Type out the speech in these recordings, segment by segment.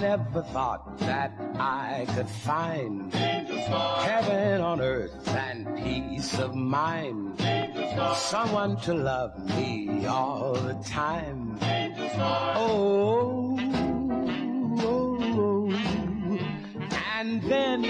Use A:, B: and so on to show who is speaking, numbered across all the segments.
A: never thought that I could find heaven on earth and peace of mind. Someone to love me all the time. Oh, oh, oh. And then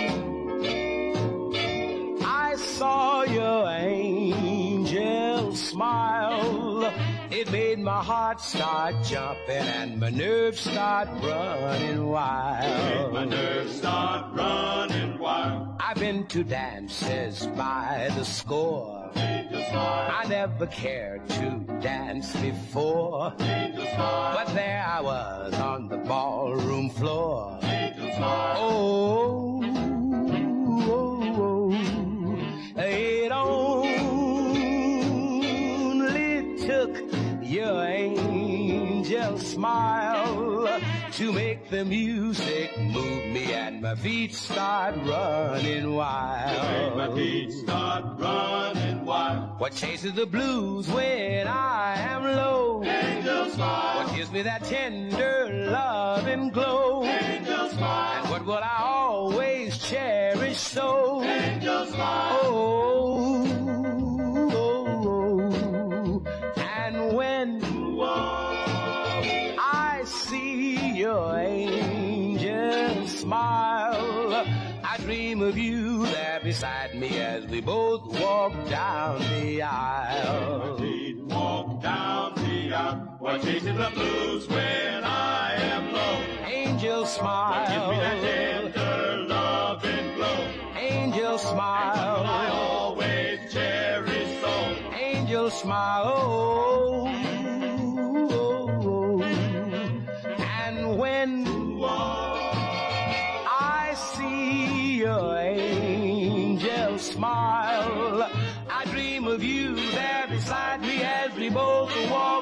A: I saw your angel smile. It made my heart start jumping and my nerves start running wild.
B: My nerves start running wild.
A: I've been to dances by the score. I never cared to dance before, but there I was on the ballroom floor. Oh, oh, oh. It only took your angel smile to make the music move me and my feet start running wild.
B: My feet start running wild.
A: What chases the blues when I am low?
B: Angel smile.
A: What gives me that tender love and glow?
B: Angel smile.
A: And what will I always cherish so?
B: Angel smile.
A: Oh, oh, oh. And when I see your angel smile, I dream of you there beside me as we both walk down the aisle.
B: We walk down the aisle. What chases the blues when I am low?
A: Angel smile.
B: What gives me that tender love and glow?
A: Angel smile.
B: I always cherish so.
A: Angel smile. Oh, oh, oh. And when I see your angel smile, I dream of you there beside me as we both walk